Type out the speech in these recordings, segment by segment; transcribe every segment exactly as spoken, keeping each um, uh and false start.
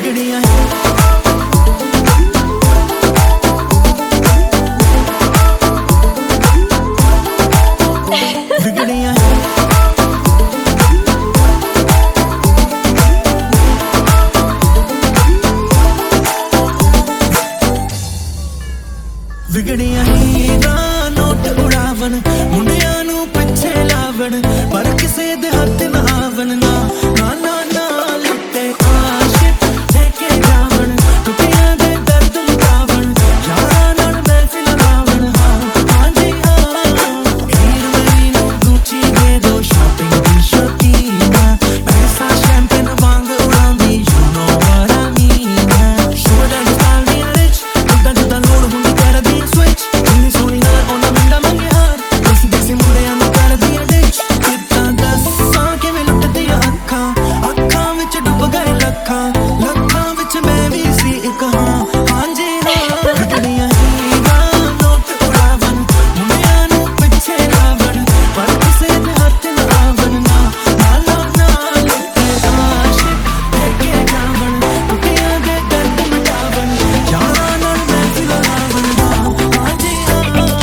ਵਿਗੜੀਆਂ ਵਿਗੜੀਆਂ ਵਿਗੜੀਆਂ ਹੀਰਾਂ note ਉਡਾਵਣ ਮੁੰਡਿਆਂ ਨੂੰ ਪਿੱਛੇ ਲਾਵਣ ਪਰ ਕਿਸੇ ਦੇ ਹੱਥ ਨਾ ਆਵਣ ਨਾ ਨਾ ਨਾ ਨਾ ਲੁੱਟੇ ਆਸ਼ਿਕ ਠੇਕੇ ਜਾਵਣ ਟੁੱਟਿਆਂ ਦੇ ਦਰਦ ਲੁਟਾਵਣ ਯਾਰਾਂ ਨਾਲ ਮਹਿਫਿਲ ਲਾਵਣ ਹਾਂ ਹਾਂਜੀ ਹਾਂ ਹੀਰ ਮੇਰੀ ਨੂੰ ਗੁੱਚੀ ਦੇ ਦੋ ਸ਼ਾਪਿੰਗ ਦੀ ਸ਼ੌਕੀਨ ਪੈਸਾ ਸ਼ੈਂਪੇਨ ਵਾਂਗ ਉਡਾਉਂਦੀ you know what I mean ਸ਼ੋਰ ਦਾ ਸਟਾਈਲ ਦੀ ਰਿਚ ਜਿੱਦਾਂ ਜਿੱਦਾਂ ਲੋੜ ਹੁੰਦੀ ਕਰਦੀ ਸਵਿਚ ਜਿੰਨੀ ਸੋਹਣੀ ਨਾ ਉਹਨਾਂ ਮੁੰਡਾ ਮੰਗੇ ਹਾਰ ਦੇਸੀ ਦੇਸੀ ਮੁੰਡਿਆਂ ਨੂੰ ਕਰਦੀ ਡਿਚ ਕਿੱਦਾਂ ਦੱਸਾਂ ਕਿਵੇਂ ਲੁੱਟਦੀਆਂ ਅੱਖਾਂ ਅੱਖਾਂ ਵਿੱਚ ਡੁੱਬ ਗਏ ਲੱਖਾਂ ਲੱਖਾਂ ਵਿੱਚ ਮੈਂ ਵੀ ਸੀ ਇੱਕ ਹਾਂ ਹਾਂਜੀ ਹਾਂ ਵਿਗੜੀਆਂ ਹੀਰਾਂ ਨੋਟ ਉਡਾਵਣ ਮੁੰਡਿਆਂ ਨੂੰ ਪਿੱਛੇ ਲਾਵਣ ਪਰ ਕਿਸੇ ਦੇ ਹੱਥ ਨਾ ਆਵਣ ਨਾ ਨਾ ਨਾ ਨਾ ਲੁੱਟੇ ਆਸ਼ਿਕ ਠੇਕੇ ਜਾਵਣ ਟੁੱਟਿਆਂ ਦੇ ਦਰਦ ਮਿਟਾਵਣ ਯਾਰਾਂ ਨਾਲ ਮਹਿਫਿਲ ਲਾਵਣ ਹਾਂ ਹਾਂਜੀ ਹਾਂ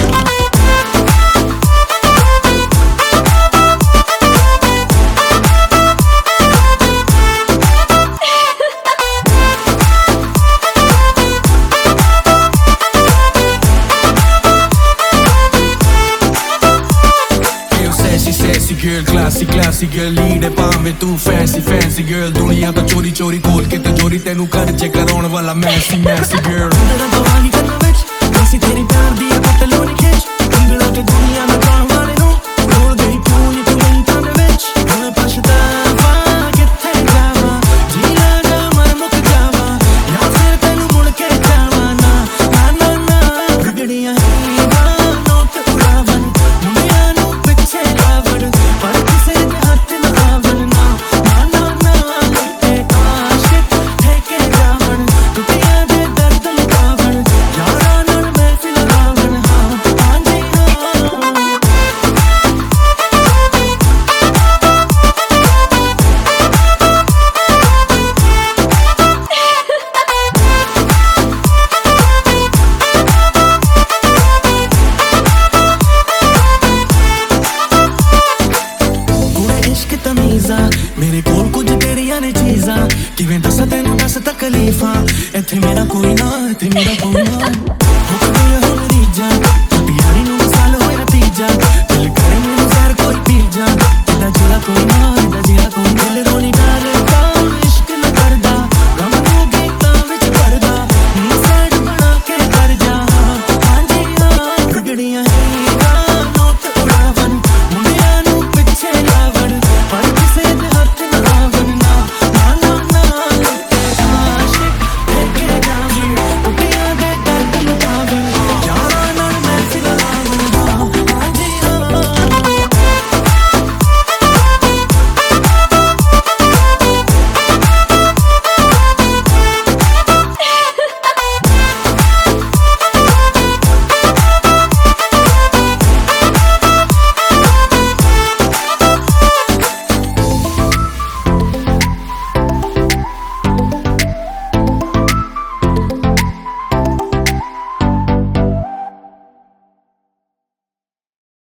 Sassy, sassy girl, classy, classy girl ਲੀੜੇ ਭਾਵੇਂ ਤੂੰ fancy, fancy girl ਦੁਨੀਆ ਤੋਂ ਚੋਰੀ ਚੋਰੀ ਖੋਲ ਕੇ ਤਜੋਰੀ ਤੈਨੂੰ ਘਰ ਚ ਕਰਾਉਣ ਵਾਲਾ ਮੈਸੀ ਮੈਸੀ girl ਤੇਰਾ ਦਵਾਈ ਕੰਨਾਂ ਵਿੱਚ ਅਸੀਂ ਤੇਰੀ ਪਿਆਰ ਦੀ ਪਤਲੋਂ ਖਿੱਚ ਉਂਗਲਾਂ ਤੇ ਦੁਨੀਆ ਨੂੰ ਜਾਣ ਵਾਲੇ ਨੂੰ ਰੋਲ ਗਈ ਕਿਉਂ ਨੀ ਤੂੰ ਮਿੰਟਾਂ ਦੇ ਵਿੱਚ ਹੁਣ ਪਛਤਾਵਾ ਕਿੱਥੇ ਜਾਵਾਂ ਜੀਣਾ ਨਾ ਮਰ ਮੁੱਕ ਜਾਵਾਂ ਜਾਂ ਫਿਰ ਤੈਨੂੰ ਮੁੜ ਕੇ ਜਾਵਾਂ ਨਾ ਨਾ ਨਾ ਨਾ ਵਿਗੜੀਆਂ ਹੀਰਾਂ ਨੋਟ ਉਡਾਵਣ ਮੁੰਡਿਆਂ ਨੂੰ ਪਿੱਛੇ ਲਾਵਣ ਪਰ ਕਿਸੇ ਦੇ ਹੱਥ ਨਾ ਆਵਣ ਨਾ ਨਾ ਨਾ ਨਾ ਲੁੱਟੇ ਆਸ਼ਿਕ ਠੇਕੇ ਜਾਵਣ ਟੁੱਟਿਆਂ ਦੇ ਦਰਦ ਲੁਟਾਵਣ ਯਾਰਾਂ ਨਾਲ ਮਹਿਫਿਲ ਲਾਵਣ ਹਾਂ ਹਾਂਜੀ ਹਾਂ ਪੂਰੇ ਇਸ਼ਕ ਤਮੀਜ਼ਾਂ ਮੇਰੇ ਕੋਲ ਕੁਝ ਤੇਰੀਆਂ ਨੇ ਚੀਜ਼ਾਂ ਕਿਵੇਂ ਦੱਸਾਂ ਤੈਨੂੰ ਦੱਸ ਤਕਲੀਫਾਂ ਇੱਥੇ ਮੇਰਾ ਕੋਈ ਨਾ ਇੱਥੇ ਮੇਰਾ ਕੋਈ ਨਾ ਹੋ ਕਦੇ ਹੁਣ ਰੀਜਾਂ ਪਿਆਰੀ ਨੂੰ ਸਾਲ ਹੋਇਆ ਤੀਜਾ ਦਿਲ ਕਰੇ ਮੈਨੂੰ ਜ਼ਹਿਰ ਕੋਈ ਪੀ ਜਾ ਇਹਦਾ ਜਿਹੜਾ ਕੋਈ ਨਾ ਇਹਦਾ ਜਿਹੜਾ ਕੋਈ ਦਿਲ